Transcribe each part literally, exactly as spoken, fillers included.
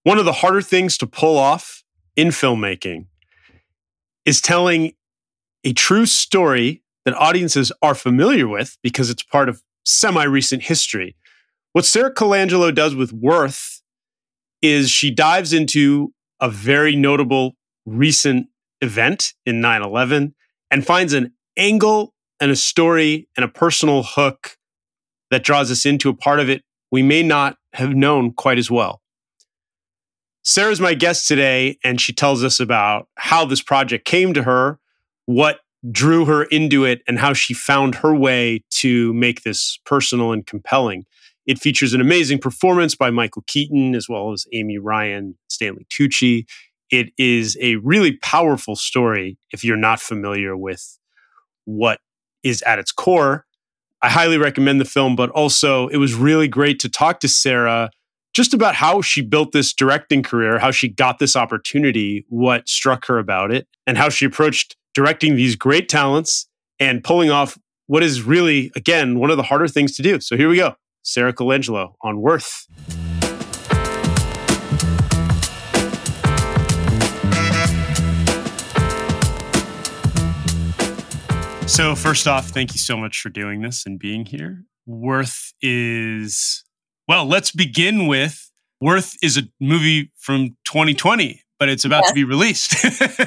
One of the harder things to pull off in filmmaking is telling a true story that audiences are familiar with because it's part of semi-recent history. What Sara Colangelo does with Worth is she dives into a very notable recent event in nine eleven and finds an angle and a story and a personal hook that draws us into a part of it we may not have known quite as well. Sara's my guest today, and she tells us about how this project came to her, what drew her into it, and how she found her way to make this personal and compelling. It features an amazing performance by Michael Keaton, as well as Amy Ryan, Stanley Tucci. It is a really powerful story if you're not familiar with what is at its core. I highly recommend the film, but also it was really great to talk to Sara just about how she built this directing career, how she got this opportunity, what struck her about it, and how she approached directing these great talents and pulling off what is really, again, one of the harder things to do. So here we go. Sara Colangelo on Worth. So first off, thank you so much for doing this and being here. Worth is, well, let's begin with Worth is a movie from twenty twenty, but it's about yes. to be released.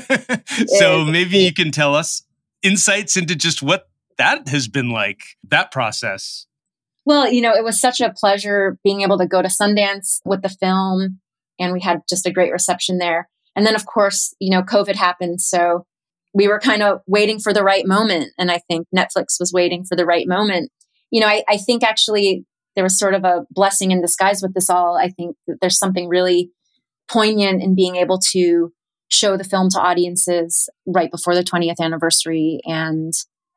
So maybe you can tell us insights into just what that has been like, that process. Well, you know, it was such a pleasure being able to go to Sundance with the film, and we had just a great reception there. And then, of course, you know, COVID happened. So we were kind of waiting for the right moment. And I think Netflix was waiting for the right moment. You know, I, I think actually there was sort of a blessing in disguise with this all. I think that there's something really poignant in being able to show the film to audiences right before the twentieth anniversary and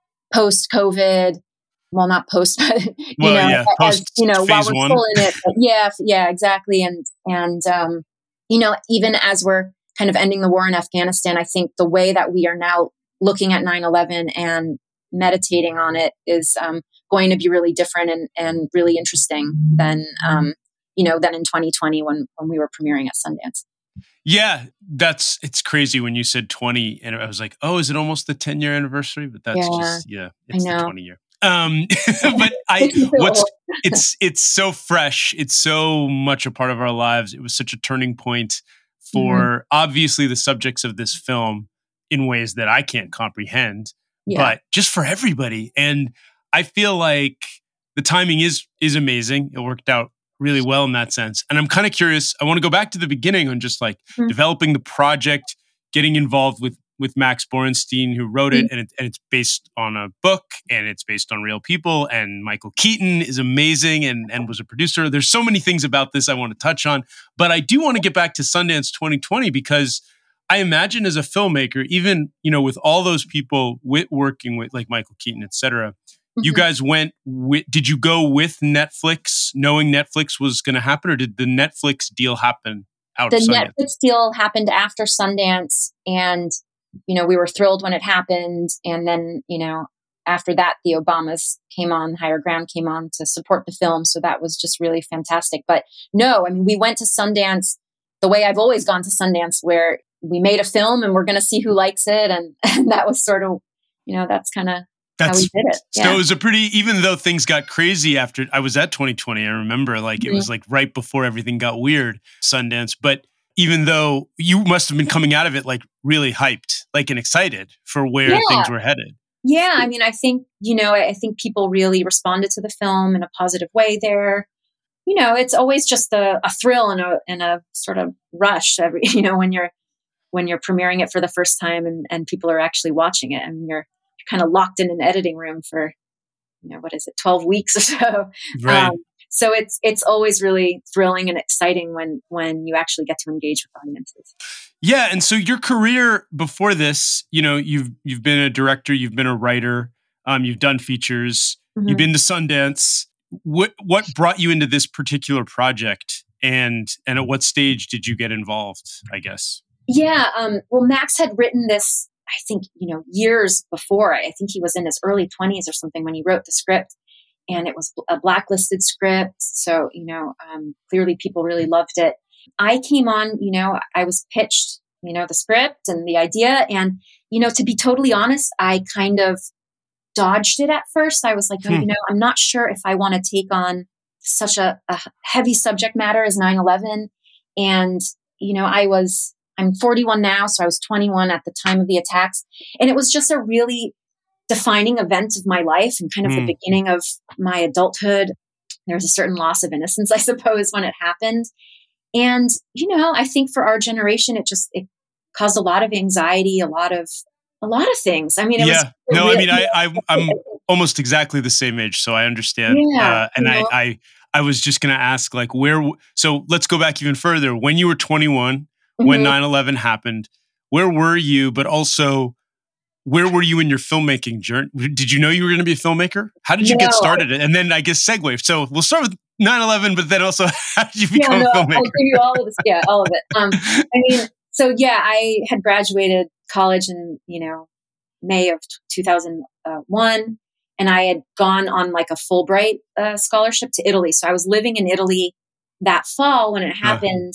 post-COVID. Well, not post, but you well, know, yeah, as, post you know, while we're one. still in it. But yeah, yeah, exactly. And and um, you know, even as we're kind of ending the war in Afghanistan, I think the way that we are now looking at nine eleven and meditating on it is um, going to be really different and and really interesting than um, you know than in twenty twenty when when we were premiering at Sundance. Yeah, that's it's crazy when you said twenty, and I was like, oh, is it almost the ten year anniversary? But that's yeah, just yeah, it's the twenty year. Um, but I, what's, it's, it's so fresh. It's so much a part of our lives. It was such a turning point for mm-hmm. obviously the subjects of this film in ways that I can't comprehend, yeah. but just for everybody. And I feel like the timing is, is amazing. It worked out really well in that sense. And I'm kind of curious. I want to go back to the beginning on just like mm-hmm. developing the project, getting involved with with Max Borenstein, who wrote it, and, it, and it's based on a book, and it's based on real people, and Michael Keaton is amazing and, and was a producer. There's so many things about this I want to touch on, but I do want to get back to Sundance twenty twenty because I imagine as a filmmaker, even, you know, with all those people with, working with like Michael Keaton, et cetera, mm-hmm. you guys went with, did you go with Netflix knowing Netflix was going to happen, or did the Netflix deal happen out the of Sundance? The Netflix deal happened after Sundance, and you know, we were thrilled when it happened. And then, you know, after that, the Obamas came on, Higher Ground came on to support the film. So that was just really fantastic. But no, I mean, we went to Sundance the way I've always gone to Sundance, where we made a film and we're going to see who likes it. And, and that was sort of, you know, that's kind of how we did it. Yeah. So it was a pretty, even though things got crazy after I was at twenty twenty, I remember like mm-hmm. it was like right before everything got weird, Sundance. But even though you must have been coming out of it like really hyped, like and excited for where yeah. things were headed. Yeah. I mean, I think, you know, I think people really responded to the film in a positive way there. You know, it's always just a, a thrill and a, and a sort of rush every, you know, when you're, when you're premiering it for the first time and, and people are actually watching it, and you're, you're kind of locked in an editing room for, you know, what is it, twelve weeks or so. Right. Um, So it's it's always really thrilling and exciting when when you actually get to engage with audiences. Yeah, and so your career before this, you know, you've you've been a director, you've been a writer, um, you've done features, mm-hmm. you've been to Sundance. What what brought you into this particular project, and and at what stage did you get involved? I guess. Yeah, um, well, Max had written this, I think, you know, years before. I think he was in his early twenties or something when he wrote the script. And it was a blacklisted script. So, you know, um, clearly people really loved it. I came on, you know, I was pitched, you know, the script and the idea. And, you know, to be totally honest, I kind of dodged it at first. I was like, oh, Hmm. you know, I'm not sure if I want to take on such a, a heavy subject matter as nine eleven. And, you know, I was, I'm forty-one now, so I was twenty-one at the time of the attacks. And it was just a really defining event of my life and kind of Hmm. the beginning of my adulthood. There was a certain loss of innocence, I suppose, when it happened. And, you know, I think for our generation, it just, it caused a lot of anxiety, a lot of, a lot of things. I mean, it was Yeah. No, I really, mean, I, I, I'm almost exactly the same age, so I understand. yeah, Uh, and you I, know, I, I was just going to ask, like, where, w- so let's go back even further. When you were twenty-one, when mhm. nine eleven happened, where were you? But also, where were you in your filmmaking journey? Did you know you were going to be a filmmaker? How did you get No, started? And then I guess segue. So we'll start with nine eleven, but then also, how did you yeah, become no, a I'll filmmaker? give you all of this. Yeah, all of it. Um, I mean, so yeah, I had graduated college in, you know, May of two thousand one, and I had gone on like a Fulbright uh, scholarship to Italy. So I was living in Italy that fall when it Uh, happened,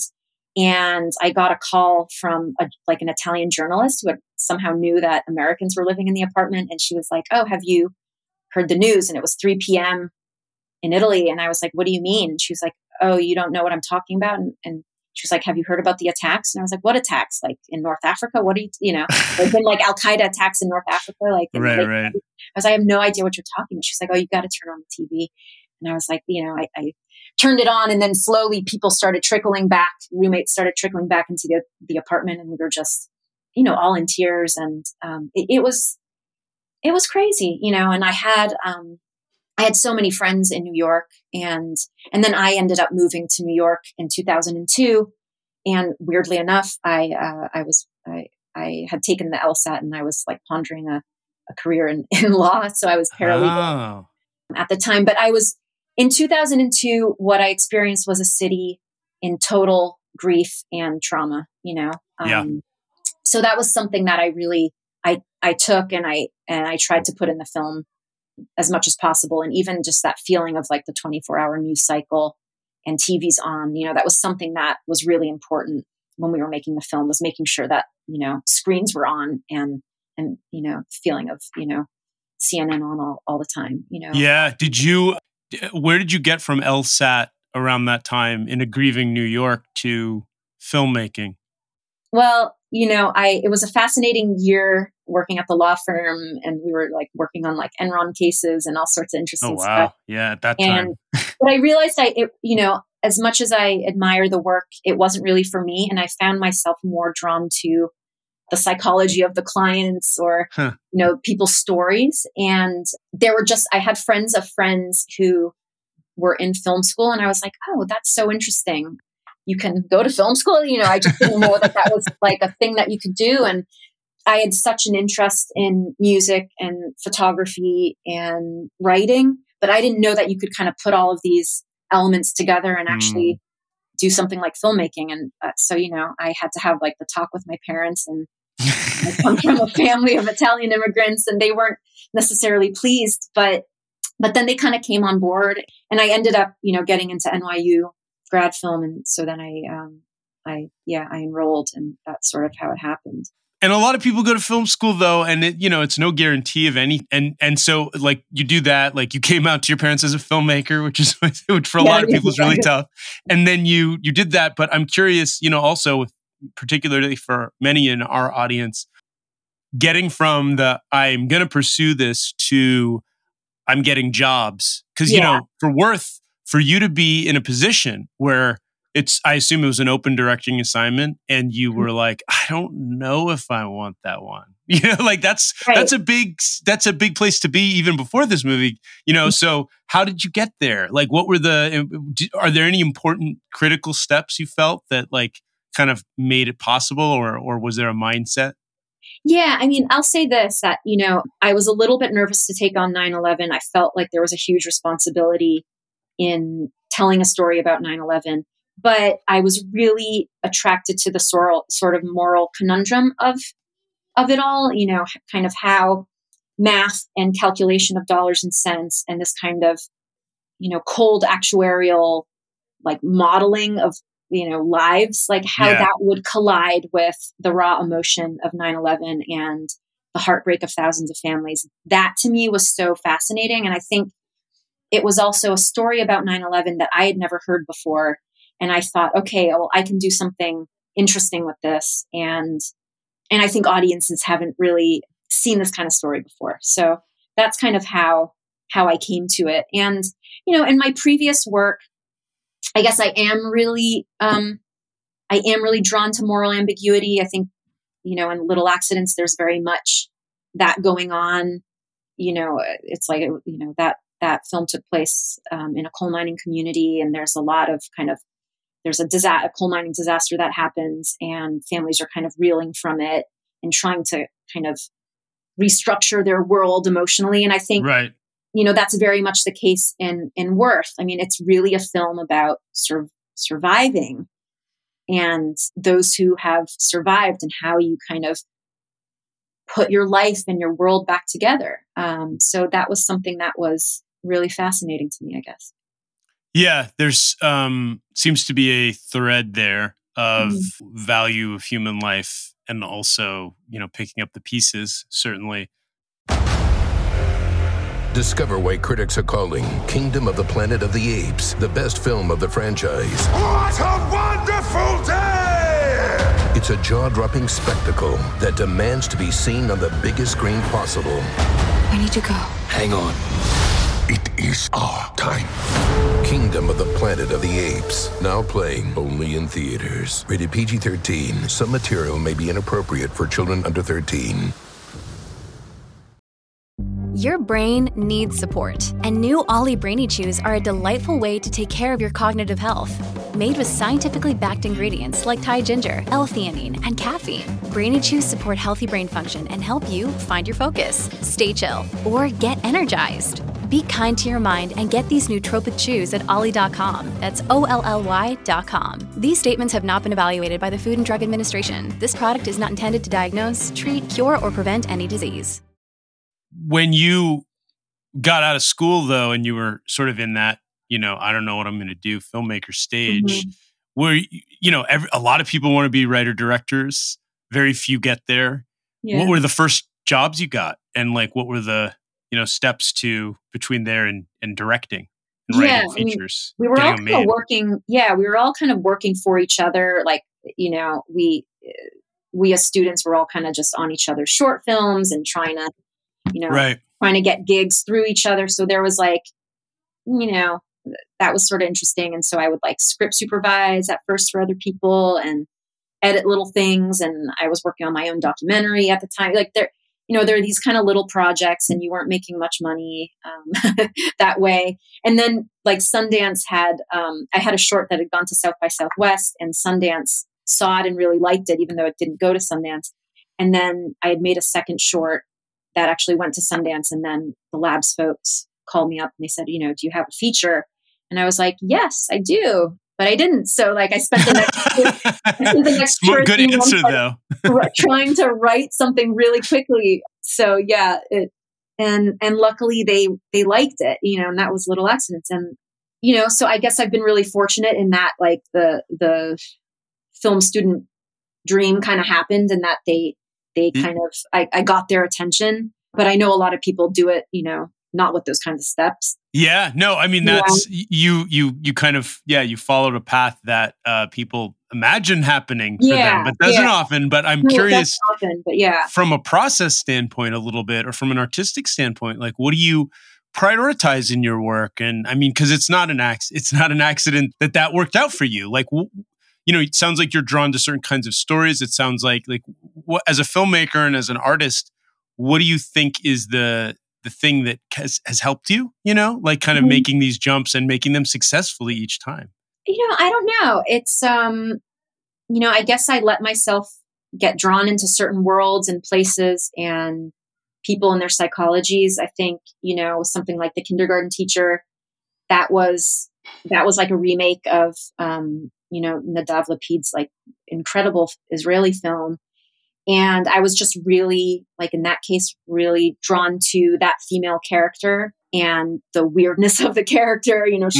and I got a call from a, like an Italian journalist who had somehow knew that Americans were living in the apartment, and she was like, "Oh, have you heard the news?" And it was three p.m. in Italy, and I was like, "What do you mean?" And she was like, "Oh, you don't know what I'm talking about?" And, and she was like, "Have you heard about the attacks?" And I was like, "What attacks? Like in North Africa? What do you, you know, there's been like Al Qaeda attacks in North Africa, like in the right, late right. nineties." I was like, "I have no idea what you're talking about." She's like, "Oh, you got to turn on the T V." And I was like, you know, I, I turned it on, and then slowly people started trickling back. Roommates started trickling back into the, the apartment, and we were just, you know, all in tears. And um, it, it was, it was crazy, you know, and I had, um, I had so many friends in New York, and and then I ended up moving to New York in two thousand two. And weirdly enough, I uh, I was I I had taken the LSAT, and I was like pondering a, a career in, in law, so I was paralegal Oh, at the time. But I was in two thousand two. What I experienced was a city in total grief and trauma. You know, yeah. um, so that was something that I really I I took and I and I tried to put in the film as much as possible. And even just that feeling of like the twenty-four hour news cycle and T V's on, you know, that was something that was really important when we were making the film, was making sure that, you know, screens were on, and, and, you know, feeling of, you know, C N N on all, all the time, you know. Yeah. Did you, where did you get from LSAT around that time in a grieving New York to filmmaking? Well, you know, I, it was a fascinating year working at the law firm, and we were like working on like Enron cases and all sorts of Oh, interesting stuff. wow. Yeah. At that And, time. but I realized I, it, you know, as much as I admire the work, it wasn't really for me. And I found myself more drawn to the psychology of the clients, or, Huh. you know, people's stories. And there were just, I had friends of friends who were in film school, and I was like, oh, that's so interesting. You can go to film school. You know, I just didn't know that that was like a thing that you could do. And I had such an interest in music and photography and writing, but I didn't know that you could kind of put all of these elements together and Mm. actually do something like filmmaking. And uh, so, you know, I had to have like the talk with my parents, and I come from a family of Italian immigrants, and they weren't necessarily pleased, but but then they kind of came on board, and I ended up, you know, getting into N Y U grad film, and so then I, um, I yeah, I enrolled, and that's sort of how it happened. And a lot of people go to film school though, and it, you know, it's no guarantee of any. And and so, like, you do that, like, you came out to your parents as a filmmaker, which is which for a Yeah, lot of yeah, people is really tough. And then you you did that, but I'm curious, you know, also particularly for many in our audience, getting from the I'm going to pursue this to I'm getting jobs, because you yeah, know, for Worth, for you to be in a position where it's, I assume it was an open directing assignment, and you were like, I don't know if I want that one. You know, like that's right. that's a big that's a big place to be even before this movie. You know, so how did you get there? Like, what were the? Are there any important critical steps you felt that like kind of made it possible, or or was there a mindset? Yeah, I mean, I'll say this, that, you know, I was a little bit nervous to take on nine eleven. I felt like there was a huge responsibility in telling a story about nine eleven, but I was really attracted to the sort sort of moral conundrum of of it all, you know, h- kind of how math and calculation of dollars and cents and this kind of, you know, cold actuarial like modeling of you know, lives, like how Yeah. that would collide with the raw emotion of nine eleven and the heartbreak of thousands of families. That to me was so fascinating. And I think it was also a story about nine eleven that I had never heard before. And I thought, okay, well, I can do something interesting with this. And, and I think audiences haven't really seen this kind of story before. So that's kind of how, how I came to it. And, you know, in my previous work, I guess I am really, um, I am really drawn to moral ambiguity. I think, you know, in Little Accidents, there's very much that going on. You know, it's like, you know, that, that film took place um, in a coal mining community, and there's a lot of kind of, there's a, disa- a coal mining disaster that happens, and families are kind of reeling from it and trying to kind of restructure their world emotionally. And I think, Right. you know, that's very much the case in, in Worth. I mean, it's really a film about sur- surviving and those who have survived and how you kind of put your life and your world back together. Um, so that was something that was really fascinating to me, I guess. Yeah, there's um seems to be a thread there of Mm-hmm. value of human life, and also, you know, picking up the pieces, certainly. Discover why critics are calling Kingdom of the Planet of the Apes the best film of the franchise. What a wonderful day! It's a jaw-dropping spectacle that demands to be seen on the biggest screen possible. I need to go. Hang on. It is our time. Kingdom of the Planet of the Apes. Now playing only in theaters. Rated P G thirteen. Some material may be inappropriate for children under thirteen. Your brain needs support, and new Ollie Brainy Chews are a delightful way to take care of your cognitive health. Made with scientifically backed ingredients like Thai ginger, L-theanine, and caffeine, Brainy Chews support healthy brain function and help you find your focus, stay chill, or get energized. Be kind to your mind and get these nootropic chews at ollie dot com. That's O L L Y dot com. These statements have not been evaluated by the Food and Drug Administration. This product is not intended to diagnose, treat, cure, or prevent any disease. When you got out of school, though, and you were sort of in that, you know, I don't know what I'm going to do, filmmaker stage, Mm-hmm. where, you know, every, a lot of people want to be writer directors. Very few get there. Yeah. What were the first jobs you got? And like, what were the, you know, steps to between there and, and directing and Yeah, writing I mean, features? we were all getting them kind of made? working. Yeah, we were all kind of working for each other. Like, you know, we, we as students were all kind of just on each other's short films and trying to, you know, Right. trying to get gigs through each other. So there was like, you know, that was sort of interesting. And so I would like script supervise at first for other people and edit little things. And I was working on my own documentary at the time. Like there, you know, there are these kind of little projects and you weren't making much money um, that way. And then like Sundance had, um, I had a short that had gone to South by Southwest, and Sundance saw it and really liked it, even though it didn't go to Sundance. And then I had made a second short that actually went to Sundance. And then the Labs folks called me up and they said, you know, do you have a feature? And I was like, yes, I do. But I didn't. So like I spent the next, I spent the next two or Good three answer, months, like, though. r- trying to write something really quickly. So yeah, it, and and luckily they they liked it, you know, and that was Little Accidents. And you know, so I guess I've been really fortunate in that like the the film student dream kind of happened, and that they they Mm. kind of I, I got their attention. But I know a lot of people do it, you know, not with those kinds of steps. Yeah, no, I mean, Yeah. that's you, you, you kind of, yeah, you followed a path that uh, people imagine happening for Yeah, them, but doesn't yeah. often. But I'm No, it curious doesn't often, but yeah. from a process standpoint a little bit, or from an artistic standpoint, like what do you prioritize in your work? And I mean, because it's not an ac- it's not an accident that that worked out for you. Like, w- you know, it sounds like you're drawn to certain kinds of stories. It sounds like, like what, as a filmmaker and as an artist, what do you think is the the thing that has, has helped you, you know, like kind of Mhm. making these jumps and making them successfully each time? You know, I don't know. It's, um, you know, I guess I let myself get drawn into certain worlds and places and people and their psychologies. I think, you know, something like The Kindergarten Teacher, that was, that was like a remake of, um, you know, Nadav Lapid's like incredible Israeli film. And I was just really, like in that case, really drawn to that female character and the weirdness of the character. You know, she's Mhm.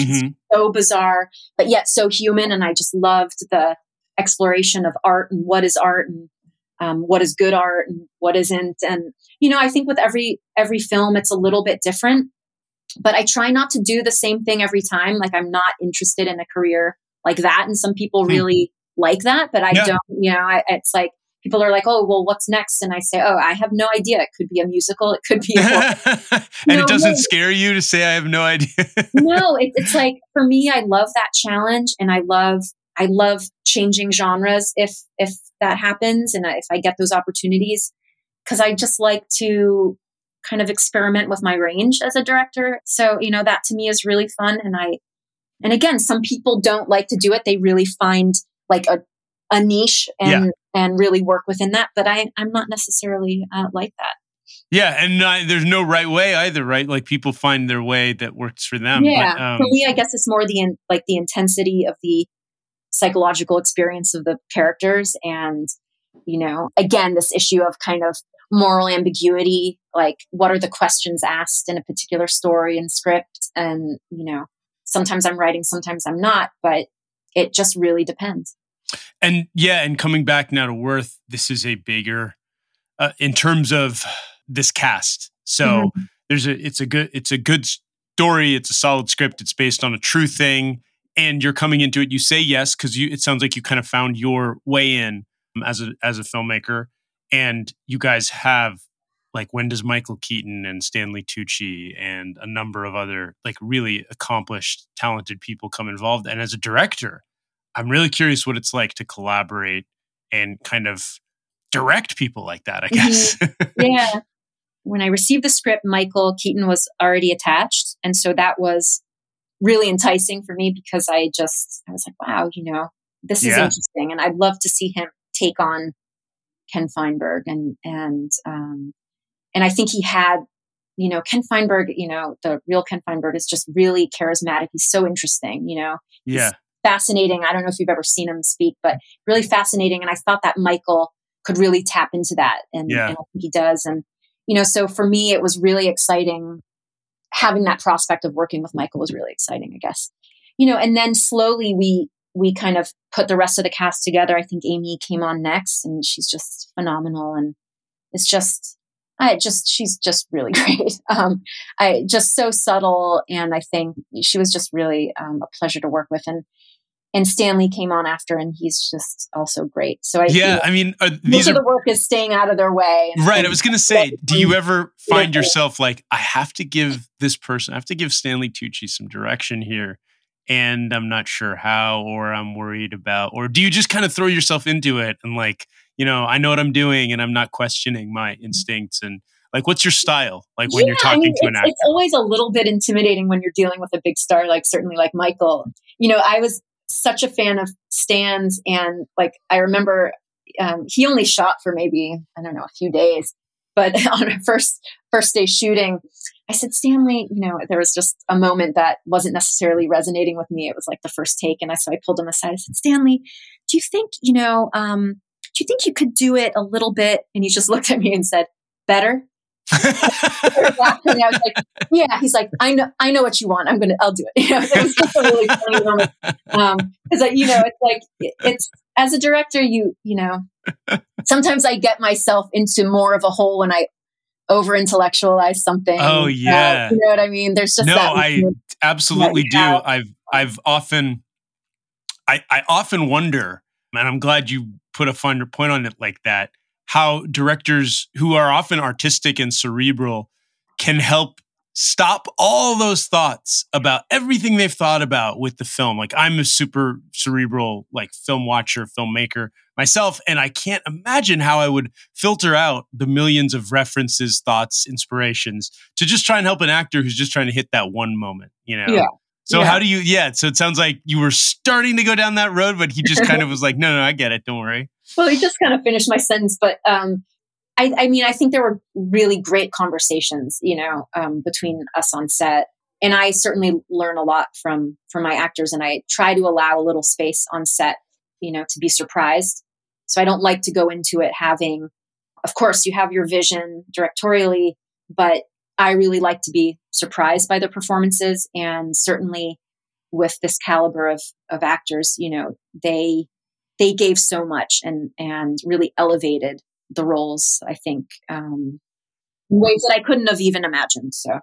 so bizarre, but yet so human. And I just loved the exploration of art and what is art and um, what is good art and what isn't. And, you know, I think with every, every film, it's a little bit different, but I try not to do the same thing every time. Like I'm not interested in a career like that. And some people Hmm. really like that, but I Yeah. don't, you know, I, it's like, people are like, oh, well, what's next? And I say, oh, I have no idea. It could be a musical. It could be a and No, it doesn't no. scare you to say I have no idea. no, it, it's like, for me, I love that challenge. And I love, I love changing genres if, if that happens. And if I get those opportunities, because I just like to kind of experiment with my range as a director. So, you know, that to me is really fun. And I, and again, some people don't like to do it. They really find like a, a niche and, Yeah. and really work within that. But I, I'm not necessarily uh, like that. Yeah, and uh, there's no right way either, right? Like people find their way that works for them. Yeah. But, um, For me, I guess it's more the, in, like the intensity of the psychological experience of the characters. And, you know, again, this issue of kind of moral ambiguity, like what are the questions asked in a particular story and script? And, you know, sometimes I'm writing, sometimes I'm not, but it just really depends. And yeah, and coming back now to Worth, this is a bigger uh, in terms of this cast. So Mm-hmm. there's a it's a good it's a good story. It's a solid script. It's based on a true thing, and you're coming into it. You say yes because you. It sounds like you kind of found your way in um, as a as a filmmaker, and you guys have like when does Michael Keaton and Stanley Tucci and a number of other like really accomplished, talented people come involved. And as a director, I'm really curious what it's like to collaborate and kind of direct people like that, I guess. Yeah. When I received the script, Michael Keaton was already attached. And so that was really enticing for me because I just, I was like, wow, you know, this is Yeah. interesting. And I'd love to see him take on Ken Feinberg. And, and, um, and I think he had, you know, Ken Feinberg, you know, the real Ken Feinberg is just really charismatic. He's so interesting, you know, Yeah. He's fascinating. I don't know if you've ever seen him speak, but really fascinating. And I thought that Michael could really tap into that. And, Yeah. and I think he does. And, you know, so for me, it was really exciting. Having that prospect of working with Michael was really exciting, I guess. You know, and then slowly we, we kind of put the rest of the cast together. I think Amy came on next and she's just phenomenal. And it's just, I just, she's just really great. Um, I just so subtle. And I think she was just really um, a pleasure to work with. And, and Stanley came on after, and he's just also great. So I, Yeah, you know, I mean, are, most these of are the work is staying out of their way. And, right. and I was going to say, do you ever find yourself like, I have to give this person, I have to give Stanley Tucci some direction here, and I'm not sure how, or I'm worried about, or do you just kind of throw yourself into it and like, you know, I know what I'm doing and I'm not questioning my instincts? And like, what's your style? Like when yeah, you're talking I mean, to an it's, actor? it's always a little bit intimidating when you're dealing with a big star, like certainly like Michael. You know, I was such a fan of Stan's, and like I remember um, he only shot for maybe I don't know a few days, but on our first first day shooting, I said, Stanley, you know, there was just a moment that wasn't necessarily resonating with me. It was like the first take, and I so I pulled him aside. I said, Stanley, do you think you know? Um, do you think you could do it a little bit? And he just looked at me and said, better. I was like, yeah. He's like, I know, I know what you want. I'm gonna, I'll do it. You know, it was just a really funny moment. Um, because like, you know, it's like it's as a director, you you know, sometimes I get myself into more of a hole when I over intellectualize something. Oh yeah, uh, you know what I mean. There's just no, that I absolutely do. have. I've I've often, I I often wonder, and I'm glad you put a finer point on it like that, how directors who are often artistic and cerebral can help stop all those thoughts about everything they've thought about with the film. Like I'm a super cerebral, like film watcher, filmmaker myself, and I can't imagine how I would filter out the millions of references, thoughts, inspirations to just try and help an actor who's just trying to hit that one moment, you know? Yeah. So Yeah. how do you, yeah, so it sounds like you were starting to go down that road, but he just kind of was like, no, no, I get it. Don't worry. Well, he just kind of finished my sentence, but um, I, I mean, I think there were really great conversations, you know, um, between us on set, and I certainly learn a lot from from my actors, and I try to allow a little space on set, you know, to be surprised. So I don't like to go into it having, of course, you have your vision directorially, but I really like to be surprised by the performances, and certainly with this caliber of of actors, you know, they they gave so much and and really elevated the roles, I think, um, in ways that I couldn't have even imagined. So.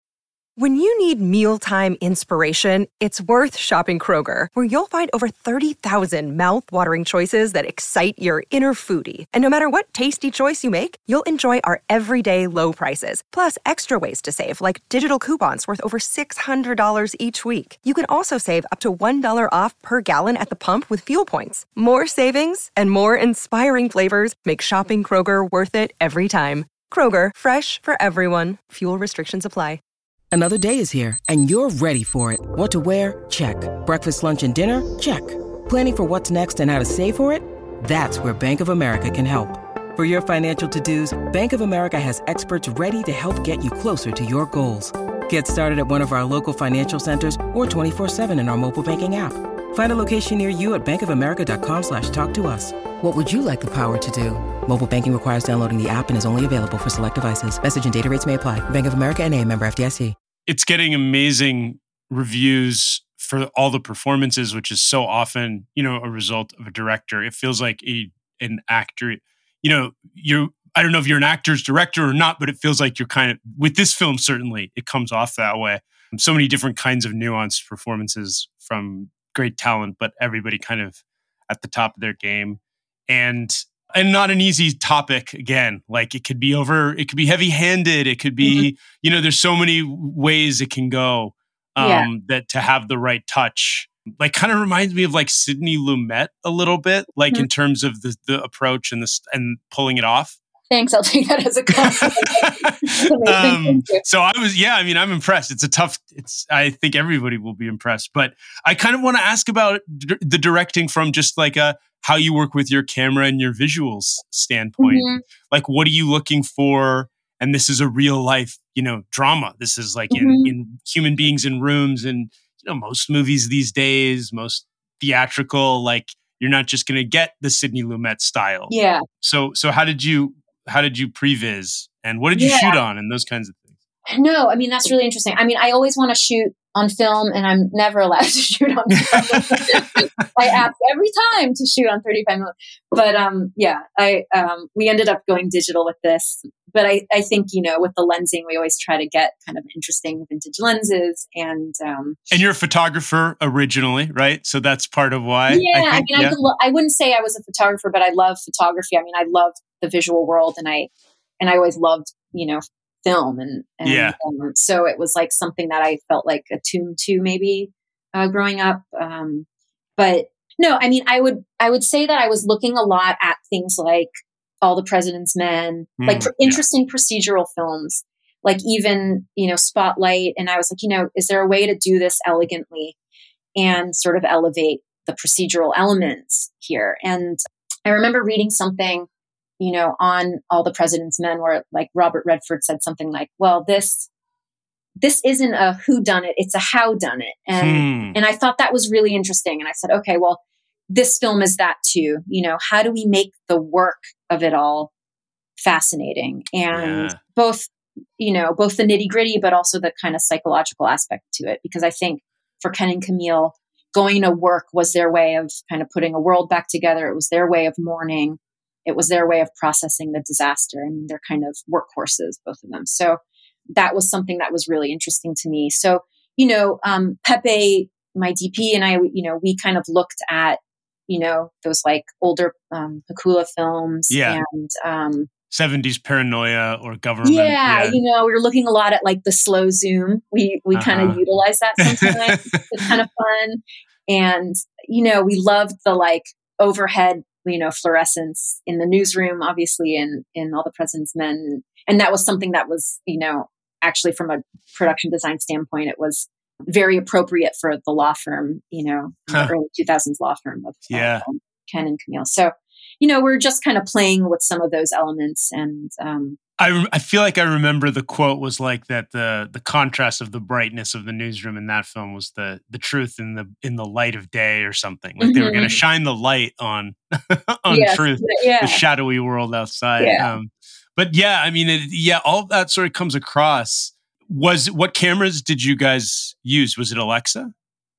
When you need mealtime inspiration, it's worth shopping Kroger, where you'll find over thirty thousand mouthwatering choices that excite your inner foodie. And no matter what tasty choice you make, you'll enjoy our everyday low prices, plus extra ways to save, like digital coupons worth over six hundred dollars each week. You can also save up to one dollar off per gallon at the pump with fuel points. More savings and more inspiring flavors make shopping Kroger worth it every time. Kroger, fresh for everyone. Fuel restrictions apply. Another day is here, and you're ready for it. What to wear? Check. Breakfast, lunch, and dinner? Check. Planning for what's next and how to save for it? That's where Bank of America can help. For your financial to-dos, Bank of America has experts ready to help get you closer to your goals. Get started at one of our local financial centers or twenty-four seven in our mobile banking app. Find a location near you at bankofamerica.com slash talk to us. What would you like the power to do? Mobile banking requires downloading the app and is only available for select devices. Message and data rates may apply. Bank of America N A, member F D I C. It's getting amazing reviews for all the performances, which is so often, you know, a result of a director. It feels like a an actor, you know, you're, I don't know if you're an actor's director or not, but it feels like you're kind of, with this film, certainly it comes off that way. So many different kinds of nuanced performances from great talent, but everybody kind of at the top of their game. And And not an easy topic, again. Like it could be over, it could be heavy handed. It could be, mm-hmm. you know, there's so many ways it can go um, yeah. that to have the right touch. Like kind of reminds me of like Sidney Lumet a little bit, like mm-hmm. in terms of the the approach and the and pulling it off. Thanks. I'll take that as a compliment. um, so I was, yeah, I mean, I'm impressed. It's a tough, it's, I think everybody will be impressed, but I kind of want to ask about d- the directing from just like a, how you work with your camera and your visuals standpoint. Mm-hmm. Like, what are you looking for? And this is a real life, you know, drama. This is like mm-hmm. in, in human beings in rooms and, you know, most movies these days, most theatrical, like you're not just going to get the Sidney Lumet style. Yeah. So, so how did you, how did you previs and what did you yeah. shoot on and those kinds of things? No, I mean, that's really interesting. I mean, I always want to shoot on film and I'm never allowed to shoot on film. I ask every time to shoot on thirty-five millimeter. But um, yeah, I um, we ended up going digital with this. But I, I think, you know, with the lensing, we always try to get kind of interesting vintage lenses. And um, and you're a photographer originally, right? So that's part of why. Yeah, I, think, I mean, yeah. I, could lo- I wouldn't say I was a photographer, but I love photography. I mean, I love the visual world and I and I always loved, you know, film and, and yeah. um, so it was like something that I felt like attuned to maybe uh, growing up. Um, but no, I mean, I would I would say that I was looking a lot at things like All the President's Men, mm, like pr- interesting yeah. procedural films, like even, you know, Spotlight. And I was like, you know, is there a way to do this elegantly and sort of elevate the procedural elements here? And I remember reading something, you know, on All the President's Men where like Robert Redford said something like, well, this, this isn't a whodunit, it's a howdunit. And, hmm. and I thought that was really interesting. And I said, okay, well, this film is that too. You know, how do we make the work of it all fascinating? And yeah. both, you know, both the nitty gritty, but also the kind of psychological aspect to it. Because I think for Ken and Camille, going to work was their way of kind of putting a world back together. It was their way of mourning. It was their way of processing the disaster, and they're kind of workhorses, both of them. So that was something that was really interesting to me. So, you know, um, Pepe, my D P, and I, you know, we kind of looked at, you know, those like older um, Pakula films yeah. and um, seventies Paranoia or Government. Yeah, yeah, you know, we were looking a lot at like the slow zoom. We we uh-huh. kind of utilize that sometimes. It's kind of fun. And, you know, we loved the like overhead, you know, fluorescence in the newsroom, obviously, in, in All the President's Men. And that was something that was, you know, actually from a production design standpoint, it was very appropriate for the law firm, you know, huh. the early two thousands law firm of yeah. uh, Ken and Camille. So, you know, we're just kind of playing with some of those elements. And um, I, I feel like I remember the quote was like that the the contrast of the brightness of the newsroom in that film was the the truth in the in the light of day or something. Like mm-hmm. they were going to shine the light on on yes, truth, yeah. the shadowy world outside. Yeah. Um, but yeah, I mean, it, yeah, all that sort of comes across. Was what cameras did you guys use? Was it Alexa?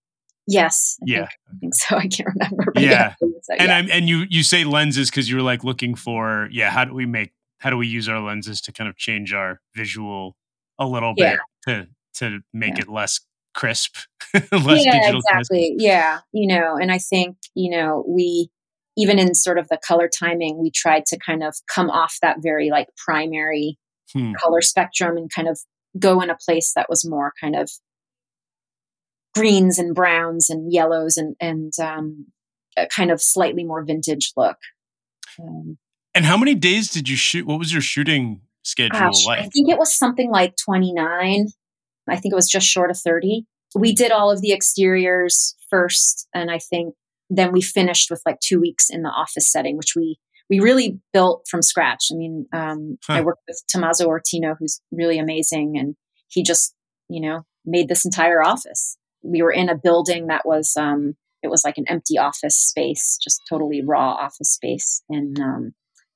Yes, I Yeah. think, I think so. I can't remember. But Yeah. yeah, so, And yeah. I'm and you you say lenses because you were like looking for, yeah, how do we make how do we use our lenses to kind of change our visual a little Yeah. bit to to make Yeah. it less crisp, less Yeah, digital crisp. exactly. Yeah. You know, and I think, you know, we, even in sort of the color timing, we tried to kind of come off that very like primary Hmm. color spectrum and kind of go in a place that was more kind of greens and browns and yellows and, and um, a kind of slightly more vintage look. Um, And how many days did you shoot? What was your shooting schedule gosh, like? I think it was something like twenty-nine. I think it was just short of thirty. We did all of the exteriors first, and I think then we finished with like two weeks in the office setting, which we we really built from scratch. I mean, um, Huh. I worked with Tommaso Ortino, who's really amazing, and he just, you know, made this entire office. We were in a building that was, um, it was like an empty office space, just totally raw office space in, um,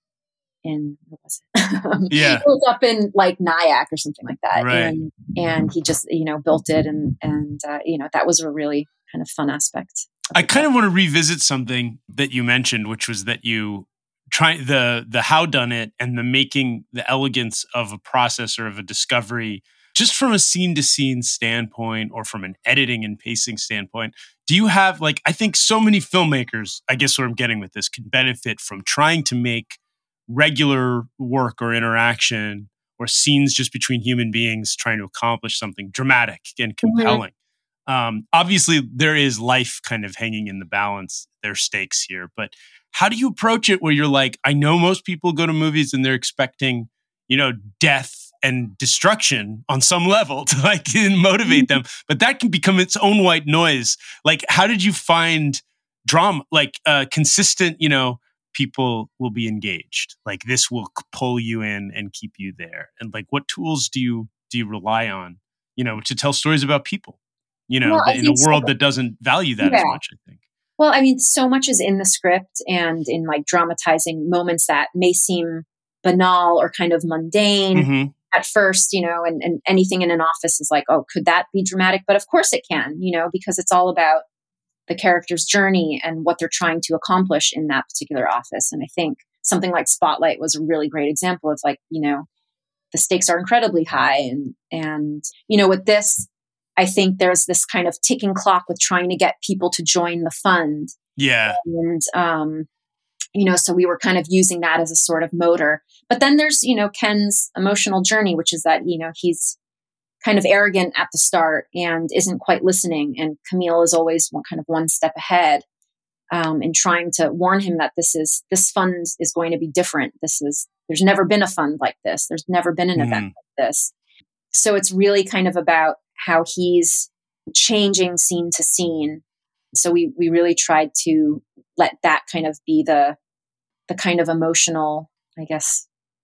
in what was it? Yeah. It was up in like Nyack or something like that, Right. and and he just, you know, built it, and and uh, you know, that was a really kind of fun aspect. I kind of want to revisit something that you mentioned, which was that you try the the how done it and the making the elegance of a process or of a discovery, just from a scene to scene standpoint or from an editing and pacing standpoint. Do you have like, I think so many filmmakers, I guess what I'm getting with this, can benefit from trying to make regular work or interaction or scenes just between human beings trying to accomplish something dramatic and compelling. Um, obviously, there is life kind of hanging in the balance. There's stakes here, but how do you approach it where you're like, I know most people go to movies and they're expecting, you know, death and destruction on some level to like motivate them, but that can become its own white noise. Like, how did you find drama, like uh, consistent, you know, people will be engaged. Like this will pull you in and keep you there. And like, what tools do you do you rely on, you know, to tell stories about people, you know, Well, that I in a think so. world that doesn't value that as Yeah. much, I think. Well, I mean, so much is in the script and in like dramatizing moments that may seem banal or kind of mundane Mhm. at first, you know, and, and anything in an office is like, oh, could that be dramatic? But of course it can, you know, because it's all about the character's journey and what they're trying to accomplish in that particular office. And I think something like Spotlight was a really great example of like, you know, the stakes are incredibly high. And, and, you know, with this, I think there's this kind of ticking clock with trying to get people to join the fund. Yeah. And, um, you know, so we were kind of using that as a sort of motor. But then there's, you know, Ken's emotional journey, which is that, you know, he's kind of arrogant at the start and isn't quite listening. And Camille is always one kind of one step ahead um, in trying to warn him that this is, this fund is going to be different. This is, there's never been a fund like this. There's never been an Mhm. event like this. So it's really kind of about how he's changing scene to scene. So we, we really tried to let that kind of be the, the kind of emotional, I guess,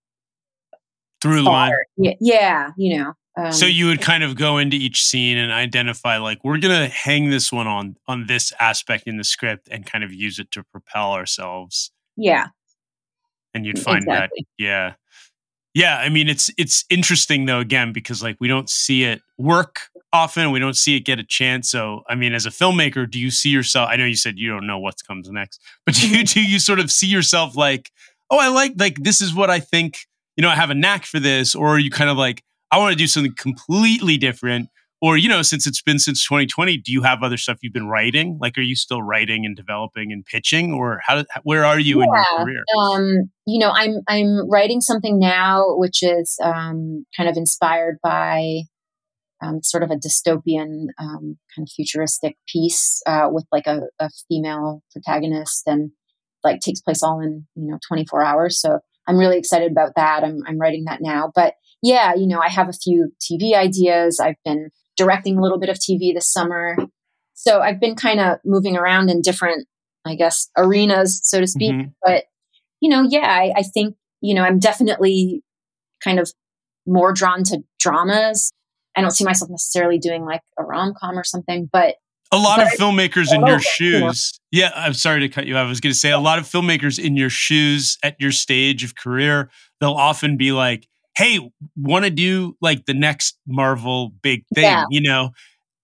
Through line. fodder. Yeah, yeah, you know. Um, So you would kind of go into each scene and identify like, we're going to hang this one on, on this aspect in the script and kind of use it to propel ourselves. yeah, And you'd find exactly. that, yeah. Yeah, I mean, it's it's interesting though, again, because like we don't see it work often. We don't see it get a chance. So, I mean, as a filmmaker, do you see yourself? I know you said you don't know what comes next, but do you do you sort of see yourself like, oh, I like like this is what I think. You know, I have a knack for this, or are you kind of like, I want to do something completely different? Or, you know, since it's been since twenty twenty, do you have other stuff you've been writing? Like, are you still writing and developing and pitching, or how? Where are you in your Yeah, career? um, you know, I'm I'm writing something now, which is um, kind of inspired by um, sort of a dystopian um, kind of futuristic piece uh, with like a, a female protagonist, and like takes place all in you know twenty-four hours. So I'm really excited about that. I'm I'm writing that now, but yeah, you know, I have a few T V ideas. I've been directing a little bit of T V this summer. So I've been kind of moving around in different, I guess, arenas, so to speak. Mhm. But, you know, yeah, I, I think, you know, I'm definitely kind of more drawn to dramas. I don't see myself necessarily doing like a rom-com or something, but A lot but of I- filmmakers in all your over, you know. shoes. Yeah, I'm sorry to cut you off. I was going to say a lot of filmmakers in your shoes at your stage of career, they'll often be like, hey, want to do like the next Marvel big thing, Yeah. you know?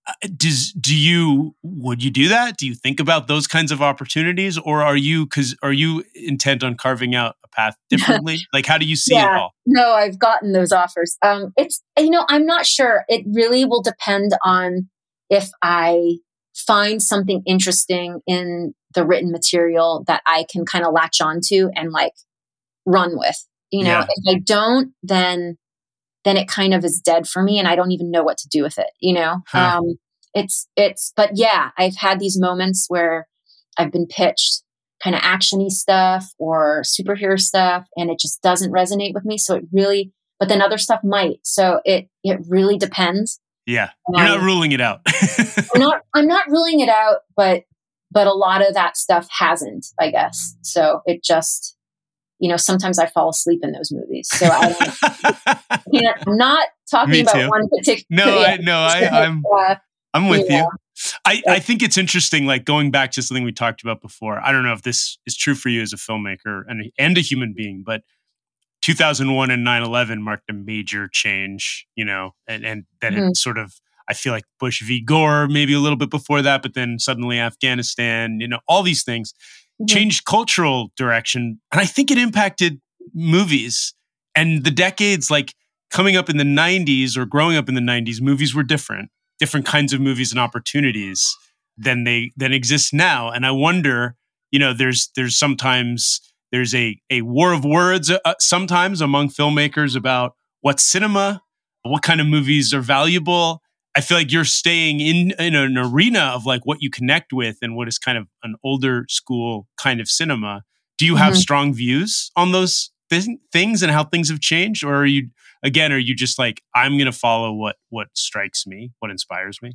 does do you would you do that? Do you think about those kinds of opportunities, or are you because are you intent on carving out a path differently? Like, how do you see yeah. it all? No, I've gotten those offers. Um, it's you know, I'm not sure. It really will depend on if I find something interesting in the written material that I can kind of latch onto and like run with. You know, Yeah. if I don't, then then it kind of is dead for me and I don't even know what to do with it, you know? Huh. Um, it's, it's, but yeah, I've had these moments where I've been pitched kind of actiony stuff or superhero stuff and it just doesn't resonate with me. So it really, but then other stuff might. So it, it really depends. Yeah. You're not Um, ruling it out. I'm not, I'm not ruling it out, but, but a lot of that stuff hasn't, I guess. So it just, you know, sometimes I fall asleep in those movies. So I don't, you know, I'm not talking Me about too. one particular. No, yeah, I no, I, I'm uh, I'm with yeah. you. I, I think it's interesting, like going back to something we talked about before. I don't know if this is true for you as a filmmaker and, and a human being, but two thousand one and nine eleven marked a major change, you know, and, and then Mhm. it sort of, I feel like Bush v. Gore, maybe a little bit before that, but then suddenly Afghanistan, you know, all these things Mhm. changed cultural direction. And I think it impacted movies and the decades, like coming up in the nineties or growing up in the nineties, movies were different, different kinds of movies and opportunities than they, than exist now. And I wonder, you know, there's, there's sometimes there's a, a war of words uh, sometimes among filmmakers about what's cinema, what kind of movies are valuable. I feel like you're staying in, in an arena of like what you connect with and what is kind of an older school kind of cinema. Do you have Mhm. strong views on those th- things and how things have changed? Or are you, again, are you just like, I'm going to follow what, what strikes me, what inspires me?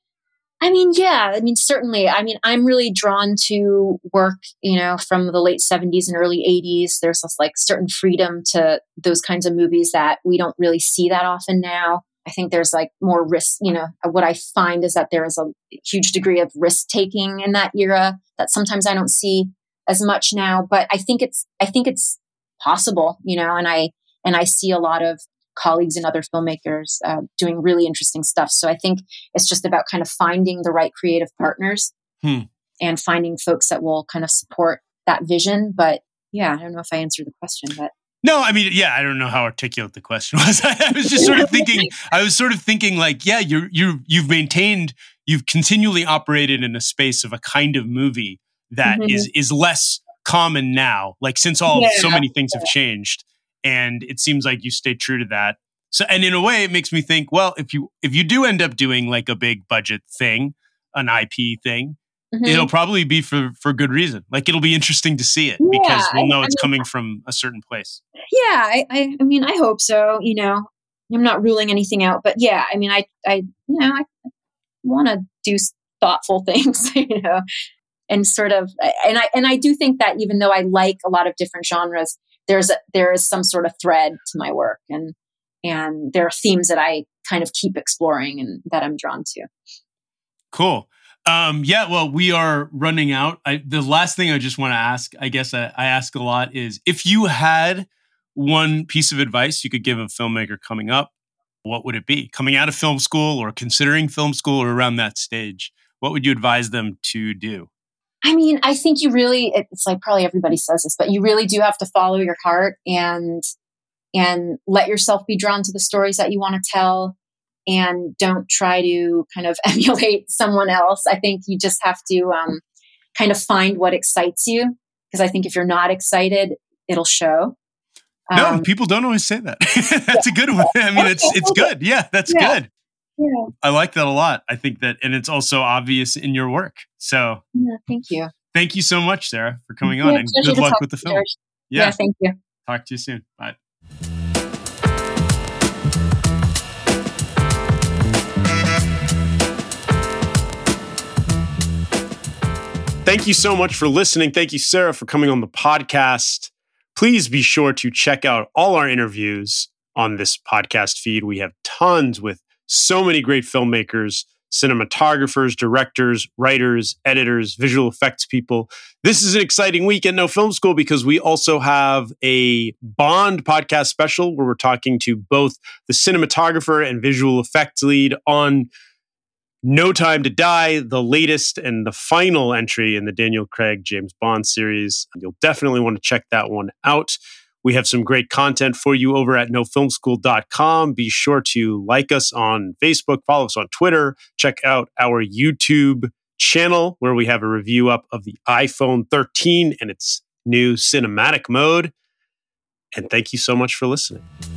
I mean, yeah, I mean, certainly. I mean, I'm really drawn to work, you know, from the late seventies and early eighties. There's this like certain freedom to those kinds of movies that we don't really see that often now. I think there's like more risk, you know, what I find is that there is a huge degree of risk taking in that era that sometimes I don't see as much now, but I think it's, I think it's possible, you know, and I, and I see a lot of colleagues and other filmmakers uh, doing really interesting stuff. So I think it's just about kind of finding the right creative partners Hmm. and finding folks that will kind of support that vision. But yeah, I don't know if I answered the question, but No, I mean, yeah, I don't know how articulate the question was. I was just sort of thinking, I was sort of thinking like, yeah, you're, you you've maintained, you've continually operated in a space of a kind of movie that Mhm. is is less common now, like since all, so Yeah. many things have changed. And it seems like you stayed true to that. So, and in a way it makes me think, well, if you, if you do end up doing like a big budget thing, an I P thing, Mhm. it'll probably be for, for good reason. Like it'll be interesting to see it because Yeah, we'll I- know I it's mean- coming from a certain place. yeah, I, I, I mean, I hope so. You know, I'm not ruling anything out, but yeah, I mean, I, I, you know, I want to do s- thoughtful things, you know, and sort of, and I, and I do think that even though I like a lot of different genres, there's a, there is some sort of thread to my work, and and there are themes that I kind of keep exploring and that I'm drawn to. Cool. Um, yeah, well, we are running out. I, the last thing I just want to ask, I guess I, I ask a lot, is if you had one piece of advice you could give a filmmaker coming up, what would it be? Coming out of film school or considering film school or around that stage, what would you advise them to do? I mean, I think you really, it's like probably everybody says this, but you really do have to follow your heart and, and let yourself be drawn to the stories that you want to tell, and don't try to kind of emulate someone else. I think you just have to um, kind of find what excites you. Because I think if you're not excited, it'll show. No, Um, people don't always say that. That's a good one. I mean, it's, it's good. Yeah, that's Yeah. good. yeah, I like that a lot. I think that, and it's also obvious in your work. So yeah, thank you. thank you so much, Sarah, for coming on, Yeah, and pleasure good to luck talk with the to you, film. George. Yeah, thank you. Talk to you soon. Bye. Thank you so much for listening. Thank you, Sarah, for coming on the podcast. Please be sure to check out all our interviews on this podcast feed. We have tons with so many great filmmakers, cinematographers, directors, writers, editors, visual effects people. This is an exciting week at No Film School because we also have a Bond podcast special where we're talking to both the cinematographer and visual effects lead on No Time to Die, the latest and the final entry in the Daniel Craig James Bond series. You'll definitely want to check that one out. We have some great content for you over at no film school dot com. Be sure to like us on Facebook, follow us on Twitter, check out our YouTube channel where we have a review up of the iPhone thirteen and its new cinematic mode. And thank you so much for listening.